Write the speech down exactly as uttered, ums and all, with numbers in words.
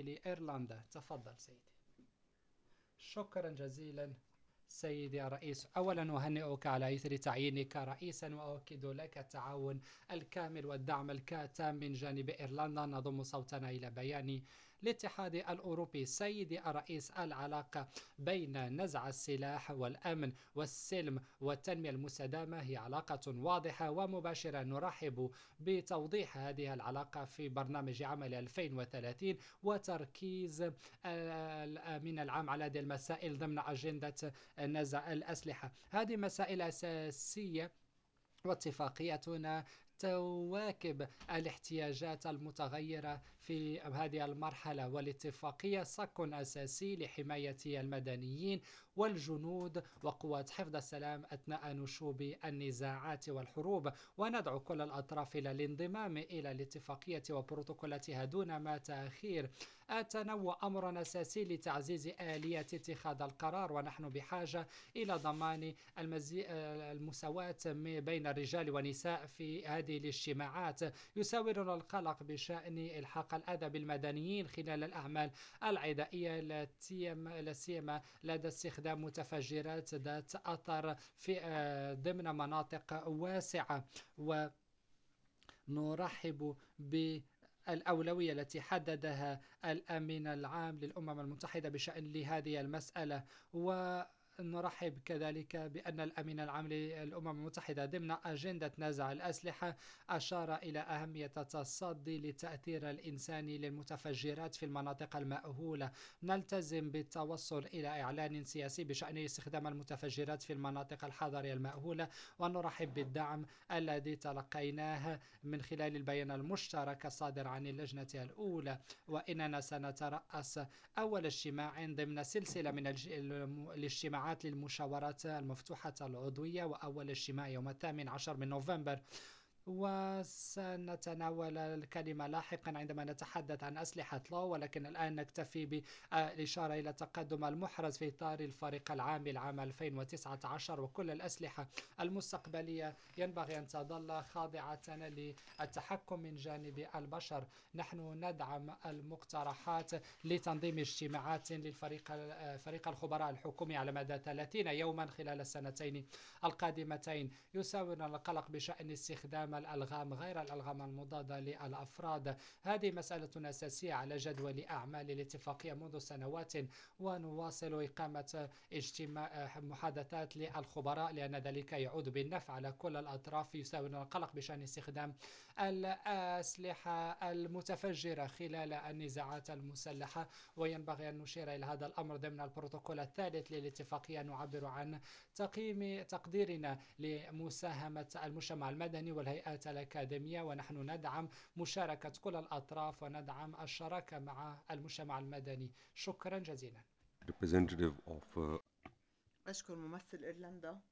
لإيرلندا. تفضل سيدي. شكرا جزيلا سيدي الرئيس. أولا أهنئك على إثر تعيينك رئيسا، وأؤكد لك التعاون الكامل والدعم التام من جانب إيرلندا. نضم صوتنا إلى بيان الاتحاد الأوروبي. سيدي الرئيس، العلاقة بين نزع السلاح والأمن والسلم والتنمية المستدامة هي علاقة واضحة ومباشرة. نرحب بتوضيح هذه العلاقة في برنامج عمل ألفين وثلاثين وتركيز من العام على هذه المسائل ضمن أجندة نزع الأسلحة. هذه مسائل أساسية، واتفاقيتنا تواكب الاحتياجات المتغيرة في هذه المرحلة، والاتفاقية صك أساسي لحماية المدنيين والجنود وقوات حفظ السلام أثناء نشوب النزاعات والحروب. وندعو كل الأطراف إلى الانضمام إلى الاتفاقية وبروتوكولاتها دون ما تأخير. التنوع أمر أساسي لتعزيز آلية اتخاذ القرار، ونحن بحاجة إلى ضمان المساواة بين الرجال والنساء في هذه الاجتماعات. يساورنا القلق بشأن إلحاق الأذى بالمدنيين خلال الأعمال العدائية، لا سيما لدى استخدام متفجرات ذات أثر في ضمن مناطق واسعة. ونرحب ب الأولوية التي حددها الأمين العام للأمم المتحدة بشأن لهذه المسألة. و نرحب كذلك بأن الأمين العام للأمم المتحدة ضمن أجندة نزع الأسلحة أشار إلى أهمية التصدي للتأثير الإنساني للمتفجرات في المناطق المأهولة. نلتزم بالتوصل إلى إعلان سياسي بشأن استخدام المتفجرات في المناطق الحضرية المأهولة، ونرحب بالدعم الذي تلقيناه من خلال البيان المشترك الصادر عن اللجنة الأولى. وإننا سنترأس أول اجتماع ضمن سلسلة من الاجتماعات للمشاورات المفتوحة العضوية، وأول اجتماع يوم الثامن عشر من نوفمبر. وسنتناول الكلمة لاحقا عندما نتحدث عن أسلحة لو، ولكن الآن نكتفي بالإشارة إلى التقدم المحرز في إطار الفريق العام العام ألفين وتسعة عشر. وكل الأسلحة المستقبلية ينبغي أن تظل خاضعة للتحكم من جانب البشر. نحن ندعم المقترحات لتنظيم اجتماعات للفريق فريق الخبراء الحكومي على مدى ثلاثين يوما خلال السنتين القادمتين. يساورنا القلق بشأن استخدام الألغام غير الألغام المضادة للأفراد. هذه مسألة أساسية على جدول أعمال الاتفاقية منذ سنوات، ونواصل إقامة اجتماع محادثات للخبراء لأن ذلك يعود بالنفع على كل الأطراف. يساورنا القلق بشأن استخدام الأسلحة المتفجرة خلال النزاعات المسلحة، وينبغي أن نشير إلى هذا الأمر ضمن البروتوكول الثالث للاتفاقية. نعبر عن تقييم تقديرنا لمساهمة المجتمع المدني والهيئات الأكاديمية، ونحن ندعم مشاركة كل الأطراف وندعم الشراكة مع المجتمع المدني. شكرا جزيلا. representative of uh, أشكر ممثل إيرلندا